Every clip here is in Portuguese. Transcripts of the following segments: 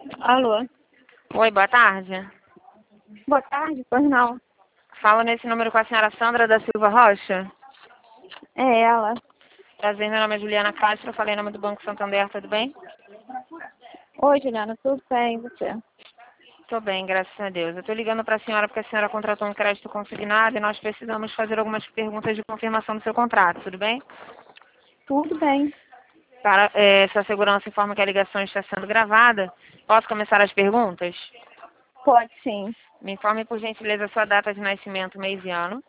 Alô? Oi, boa tarde. Boa tarde, pois não. Falo nesse número com a senhora Sandra da Silva Rocha. É ela. Prazer, meu nome é Juliana Castro, eu falei em nome do Banco Santander, tudo bem? Oi, Juliana, tudo bem, e você? Tô bem, graças a Deus. Eu tô ligando para a senhora porque a senhora contratou um crédito consignado e nós precisamos fazer algumas perguntas de confirmação do seu contrato, tudo bem? Tudo bem. Para sua segurança informa que a ligação está sendo gravada. Posso começar as perguntas? Pode sim. Me informe, por gentileza, a sua data de nascimento, mês e ano.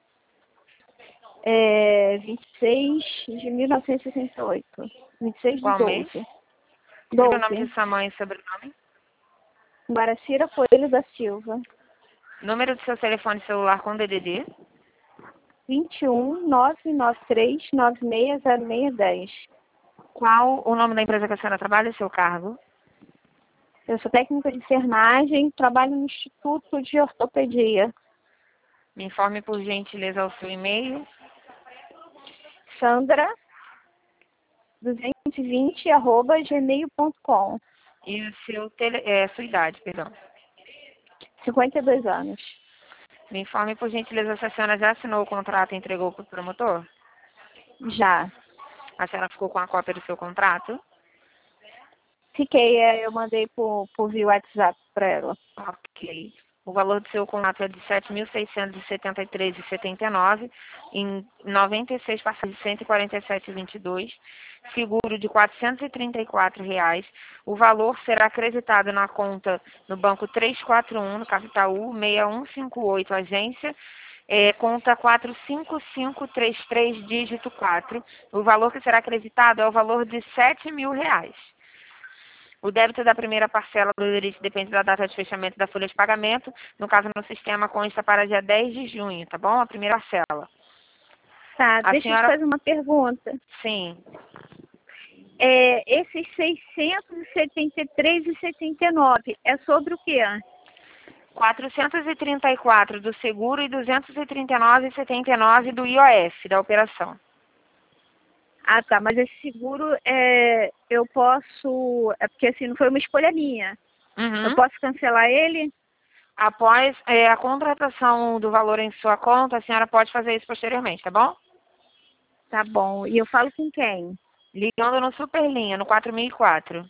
26 de 1968. 26 de Qual mês? 12. Diga o nome de 12. sua mãe e sobrenome. Guaracira Coelho da Silva. Número do seu telefone celular com DDD. 21 993 960610. Qual o nome da empresa que a senhora trabalha e seu cargo? Eu sou técnica de enfermagem, trabalho no Instituto de Ortopedia. Me informe, por gentileza, o seu e-mail. Sandra 220@gmail.com. E o seu sua idade, perdão. 52 anos. Me informe, por gentileza, se a senhora já assinou o contrato e entregou para o promotor. Já. A senhora ficou com a cópia do seu contrato? Fiquei, eu mandei por via WhatsApp para ela. Ok. O valor do seu contrato é de R$ 7.673,79, em 96 parcelas de R$ 147,22, seguro de R$ 434,00. O valor será acreditado na conta no banco 341, no caso Itaú, 6158, agência, conta 45533, dígito 4. O valor que será acreditado é o valor de R$ 7.000. O débito da primeira parcela do lerite depende da data de fechamento da folha de pagamento. No caso, no sistema consta para dia 10 de junho, tá bom? A primeira parcela. Tá, A deixa eu te senhora... fazer uma pergunta. Sim. Esses 673,79 é sobre o quê? 434 do seguro e 239,79 do IOF, da operação. Ah, tá, mas esse seguro eu posso. É porque assim, não foi uma escolha minha. Eu Uhum. posso cancelar ele? Após a contratação do valor em sua conta, a senhora pode fazer isso posteriormente, tá bom? Tá bom. E eu falo com quem? Ligando no Superlinha, no 4004.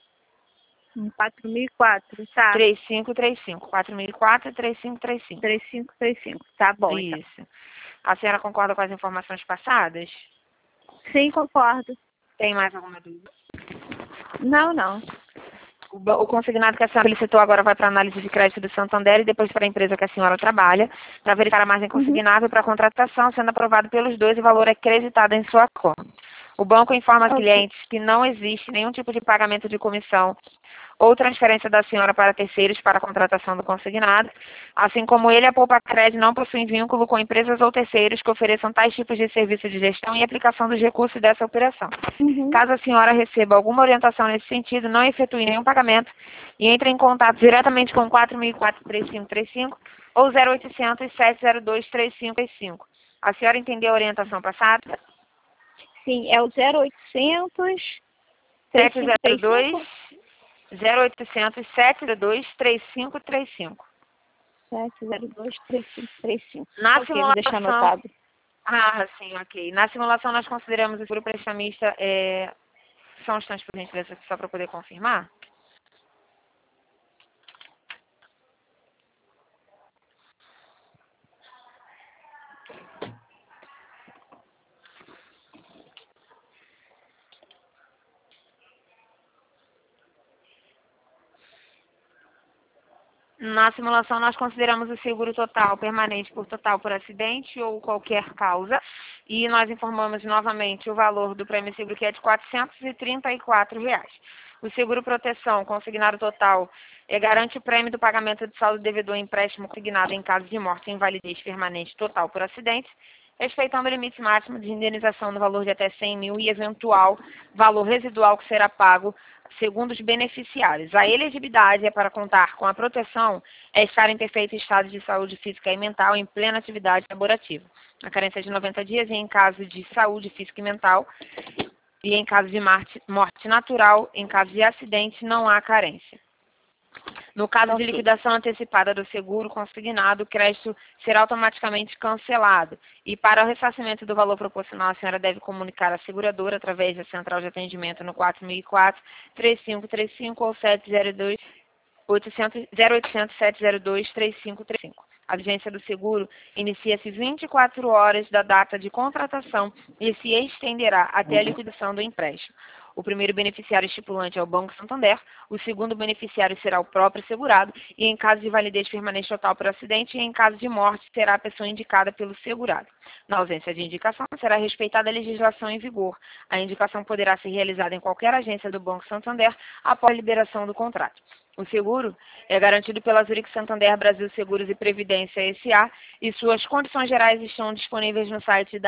4004, tá? 3535. 4004 3535. 3535. Tá bom, então. Isso. A senhora concorda com as informações passadas? Sim, concordo. Tem mais alguma dúvida? Não, não. O consignado que a senhora solicitou agora vai para a análise de crédito do Santander e depois para a empresa que a senhora trabalha, para verificar a margem Uhum. consignável para a contratação, sendo aprovado pelos dois e o valor é acreditado em sua conta. O banco informa aos Ok. clientes que não existe nenhum tipo de pagamento de comissão ou transferência da senhora para terceiros para a contratação do consignado, assim como ele, a Poupa-Cred não possui vínculo com empresas ou terceiros que ofereçam tais tipos de serviço de gestão e aplicação dos recursos dessa operação. Uhum. Caso a senhora receba alguma orientação nesse sentido, não efetue nenhum pagamento e entre em contato diretamente com 4004-3535 ou 0800 702 3535. A senhora entendeu a orientação passada? Sim, é o 0800 702 3535 0800 702 3535. 702 3535. Na Ok, vou deixar simulação... anotado. Ah, sim, ok. Na simulação nós consideramos o seguro prestamista... Só um instante, por gentileza, só para poder confirmar. Na simulação, nós consideramos o seguro total permanente por acidente ou qualquer causa. E nós informamos novamente o valor do prêmio seguro, que é de R$ 434,00. O seguro proteção consignado total garante o prêmio do pagamento de saldo devedor em empréstimo consignado em caso de morte e invalidez permanente total por acidente, respeitando o limite máximo de indenização no valor de até 100 mil e eventual valor residual que será pago segundo os beneficiários. A elegibilidade é para contar com a proteção é estar em perfeito estado de saúde física e mental em plena atividade laborativa. A carência é de 90 dias e em caso de saúde física e mental e em caso de morte natural, em caso de acidente, não há carência. No caso de Ok. liquidação antecipada do seguro consignado, o crédito será automaticamente cancelado. E para o ressarcimento do valor proporcional, a senhora deve comunicar à seguradora através da central de atendimento no 4004-3535 ou 702 0800 702 3535. A vigência do seguro inicia-se 24 horas da data de contratação e se estenderá até a liquidação do empréstimo. O primeiro beneficiário estipulante é o Banco Santander, o segundo beneficiário será o próprio segurado e, em caso de validez permanente total por acidente, e em caso de morte, será a pessoa indicada pelo segurado. Na ausência de indicação, será respeitada a legislação em vigor. A indicação poderá ser realizada em qualquer agência do Banco Santander após a liberação do contrato. O seguro é garantido pela Zurich Santander Brasil Seguros e Previdência S.A. e suas condições gerais estão disponíveis no site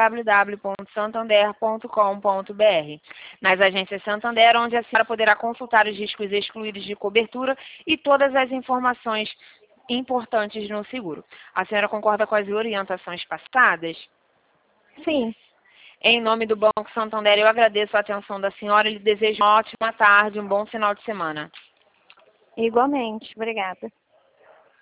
www.santander.com.br. Nas agências Santander, onde a senhora poderá consultar os riscos excluídos de cobertura e todas as informações importantes no seguro. A senhora concorda com as orientações passadas? Sim, Em nome do Banco Santander, eu agradeço a atenção da senhora e lhe desejo uma ótima tarde, um bom final de semana. igualmente. Obrigada.